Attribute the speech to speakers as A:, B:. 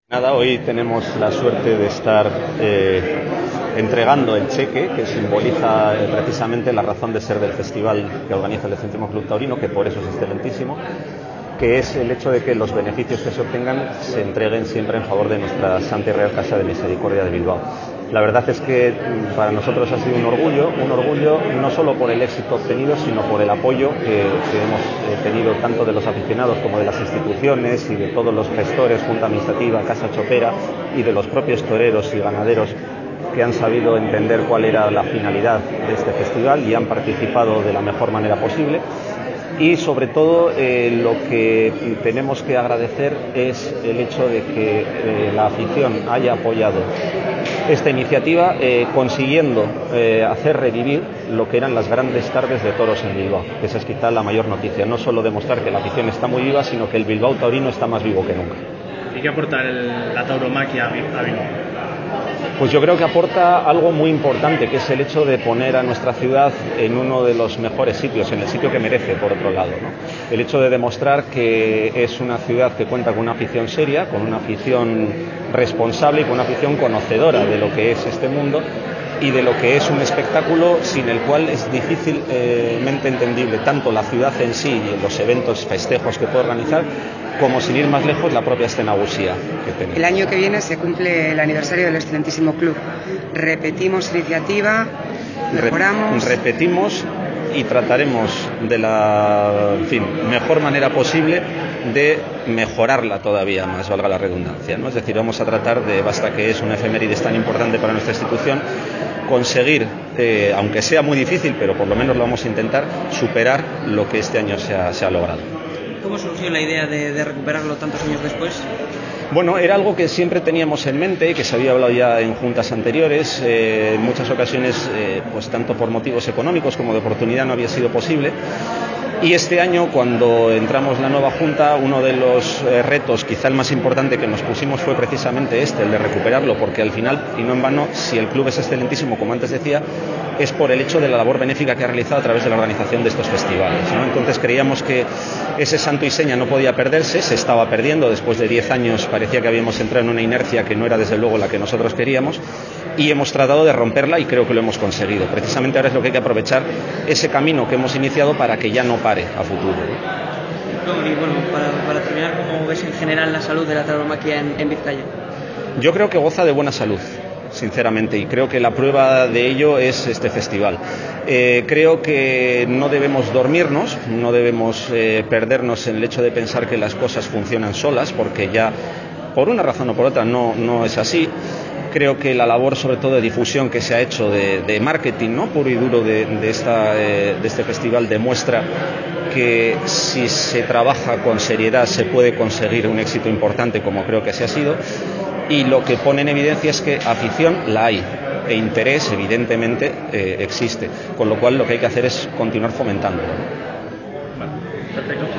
A: Nada, hoy tenemos la suerte de estar entregando el cheque que simboliza precisamente la razón de ser del festival que organiza el Excelentísimo Club Taurino, que por eso es excelentísimo, que es el hecho de que los beneficios que se obtengan se entreguen siempre en favor de nuestra Santa y Real Casa de Misericordia de Bilbao. La verdad es que para nosotros ha sido un orgullo no solo por el éxito obtenido, sino por el apoyo que hemos tenido tanto de los aficionados como de las instituciones y de todos los gestores, Junta Administrativa, Casa Chopera y de los propios toreros y ganaderos que han sabido entender cuál era la finalidad de este festival y han participado de la mejor manera posible. Y sobre todo lo que tenemos que agradecer es el hecho de que la afición haya apoyado esta iniciativa, consiguiendo hacer revivir lo que eran las grandes tardes de toros en Bilbao, que esa es quizá la mayor noticia, no solo demostrar que la afición está muy viva, sino que el Bilbao taurino está más vivo que nunca.
B: ¿Y qué aporta la tauromaquia a Bilbao?
A: Pues yo creo que aporta algo muy importante, que es el hecho de poner a nuestra ciudad en uno de los mejores sitios, en el sitio que merece, por otro lado, ¿no? El hecho de demostrar que es una ciudad que cuenta con una afición seria, con una afición responsable y con una afición conocedora de lo que es este mundo y de lo que es un espectáculo sin el cual es difícilmente entendible tanto la ciudad en sí y los eventos, festejos que puede organizar, como sin ir más lejos la propia escenagusía que tenemos.
C: El año que viene se cumple el aniversario del Excelentísimo Club. Repetimos iniciativa, mejoramos.
A: Repetimos y trataremos de la mejor manera posible de mejorarla todavía más, valga la redundancia, ¿no? Es decir, vamos a tratar de, basta que es una efeméride tan importante para nuestra institución, conseguir, aunque sea muy difícil, pero por lo menos lo vamos a intentar, superar lo que este año se ha logrado.
D: ¿Cómo surgió la idea de recuperarlo tantos años después?
A: Bueno, era algo que siempre teníamos en mente, que se había hablado ya en juntas anteriores, en muchas ocasiones, pues tanto por motivos económicos como de oportunidad no había sido posible. Y este año, cuando entramos en la nueva Junta, uno de los retos, quizá el más importante que nos pusimos fue precisamente el de recuperarlo, porque al final, y no en vano, si el club es excelentísimo, como antes decía, es por el hecho de la labor benéfica que ha realizado a través de la organización de estos festivales, ¿no? Entonces creíamos que ese santo y seña no podía perderse, se estaba perdiendo, después de 10 años parecía que habíamos entrado en una inercia que no era desde luego la que nosotros queríamos, y hemos tratado de romperla y creo que lo hemos conseguido. Precisamente ahora es lo que hay que aprovechar, ese camino que hemos iniciado para que ya no pare a futuro.
D: Y bueno, para terminar, ¿cómo ves en general la salud de la tauromaquia en Vizcaya?
A: Yo creo que goza de buena salud, sinceramente, y creo que la prueba de ello es este festival. Creo que no debemos dormirnos, no debemos perdernos en el hecho de pensar que las cosas funcionan solas, porque ya por una razón o por otra no es así. Creo que la labor, sobre todo de difusión que se ha hecho de marketing, ¿no?, puro y duro de este festival, demuestra que si se trabaja con seriedad se puede conseguir un éxito importante, como creo que así ha sido, y lo que pone en evidencia es que afición la hay e interés evidentemente existe, con lo cual lo que hay que hacer es continuar fomentándolo, ¿no?
B: Perfecto.